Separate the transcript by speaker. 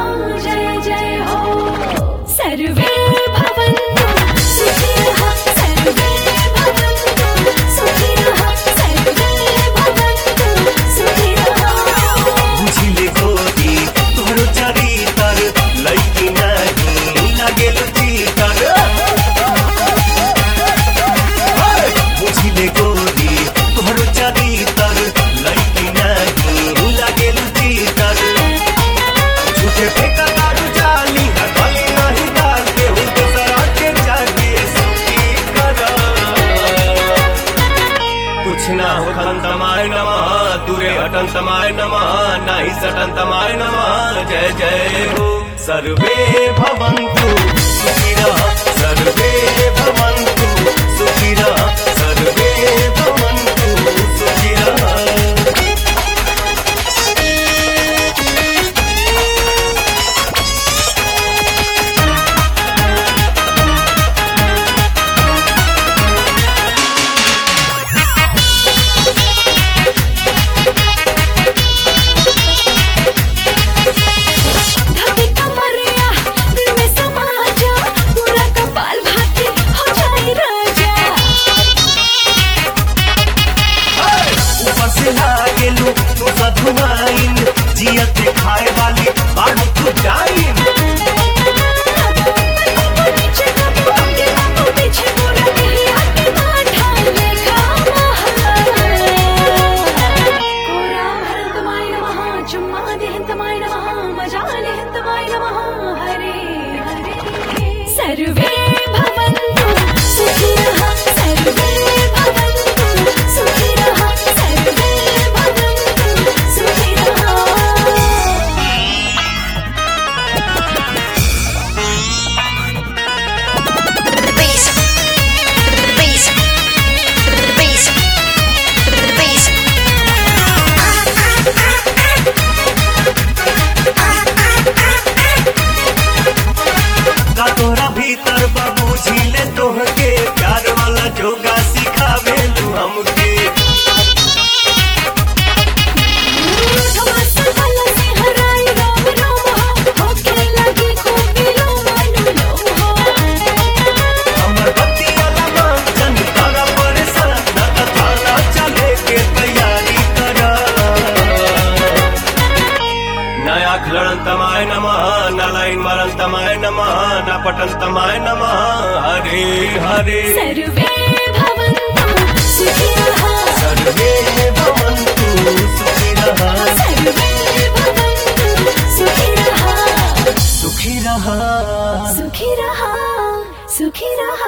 Speaker 1: जय जय हो। सर्वे भवन्तु सुखिनः, सर्वे भवन्तु सुखिनः, सर्वे भवन्तु सुखिनः।
Speaker 2: बुझिले गोरी तोरो चरितर लैकी नाही लागेल चीतर। बुझिले गोरी तोरो चरितर लैकी नाही लागेल चीतर। झूठे फेंका दारू जाली हटली नहीं डालते हूँ दूसरा के जाके सुखी करा। कुछ ना हो तमाय नमः दूरे हटन तमाय नमः नहीं सटन तमाय नमः जय जय हो। सर्वे भवन्तु सुखिनः, सर्वे भवन्तु सुखिनः, सर्वे भवन्तु सुखिनः।
Speaker 1: धनी कमरिया दिल में समा जा, पूरा कपाल भाती हो जाए राजा।
Speaker 2: ऊपर से लागेलू तू सधुआइन जियत खाए वाली बालू तू जाइन।
Speaker 1: पीछे पूरा नहीं आके बाढ़ा लेखा कोरा भरतमाय नमः, चुम्मा देहन्तमाय नमः, मजा लेहन्तमाय नमः। हरे हरे सर्वे भवन्तु सुखिनः, सर्वे भवन्तु सुखिनः, सर्वे भवन्तु सुखिनः।
Speaker 3: Bass, bass, bass, bass.
Speaker 2: का तोरा भीतर बाबू झीले तोहके प्यार वाला जोगा सिखावे तू हमके।
Speaker 1: घमासान वाला से हराई राम राम हो, होके लगी खूबी लो मानू लो हो।
Speaker 2: हमर बत्तिया लगा जन तारा परेशान ना त थाना चले के तैयारी करा। नया खिलण तमाय नमः ना लाइन मरण तमाय नमः ना पटन तमाय नमः हरे हरे।
Speaker 1: सर्वे भवन्तु सुखिनः,
Speaker 2: सर्वे भवन्तु सुखिनः,
Speaker 1: सर्वे भवन्तु सुखिनः।
Speaker 2: सुखिनः।
Speaker 1: सुखिनः सुखिनः